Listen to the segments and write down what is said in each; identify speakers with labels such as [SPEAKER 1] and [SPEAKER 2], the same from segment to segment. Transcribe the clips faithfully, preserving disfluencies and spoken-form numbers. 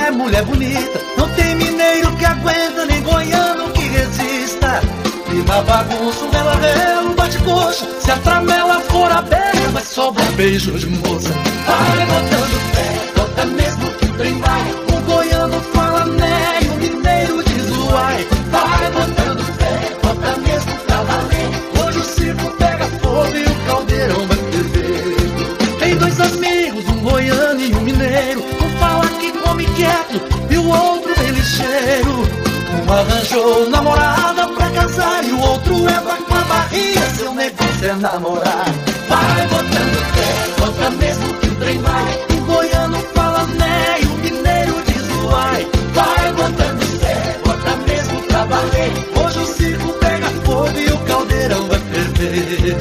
[SPEAKER 1] é mulher bonita, não tem mineiro que aguenta, nem goiano que resista. E na bagunça um bela-réu bate coxa, se a tramela for aberta, mas sobra um beijo de moça. Vai botando fé, bota mesmo que o trem vai. O goiano fala né, e o mineiro diz uai. Vai botando fé, bota mesmo pra valer. Hoje o circo pega fogo e o caldeirão vai ferver. Tem dois amigos, um goiano e um mineiro. Um fala que come quieto e o outro bem ligeiro. Um arranjou namorada pra casar e o outro é com a barriga, seu negócio é namorar. Vai botando fé, bota mesmo que o trem vai. O goiano fala né, e o mineiro diz uai. Vai botando fé, bota mesmo pra valer. Hoje o circo pega fogo e o caldeirão vai ferver.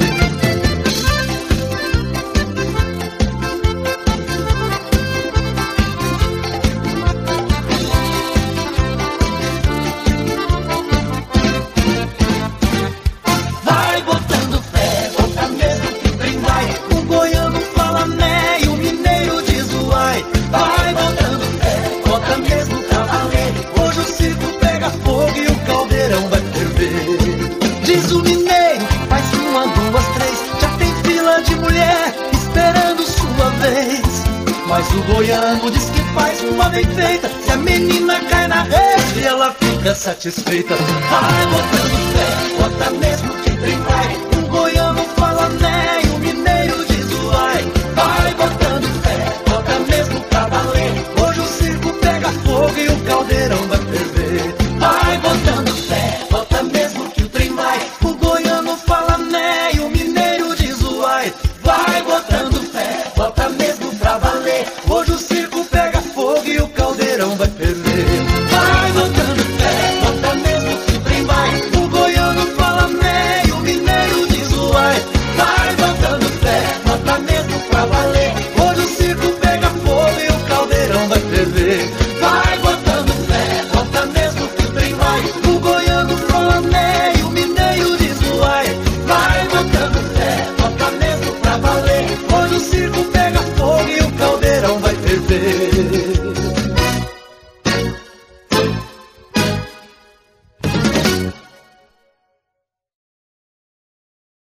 [SPEAKER 1] Diz o mineiro, faz uma, duas, três, já tem fila de mulher esperando sua vez. Mas o goiano diz que faz uma bem feita, se a menina cai na rede ela fica satisfeita. Vai botando fé, bota mesmo que trem vai. O goiano fala né, e o mineiro diz uai. Vai botando fé, bota mesmo pra valer. Hoje o circo pega fogo e o caldeirão vai ferver. Vai botando fé, bota mesmo que o trem vai. O goiano fala né, e o mineiro diz uai. Vai botando fé, bota mesmo pra valer. Hoje o circo pega fogo e o caldeirão vai ferver.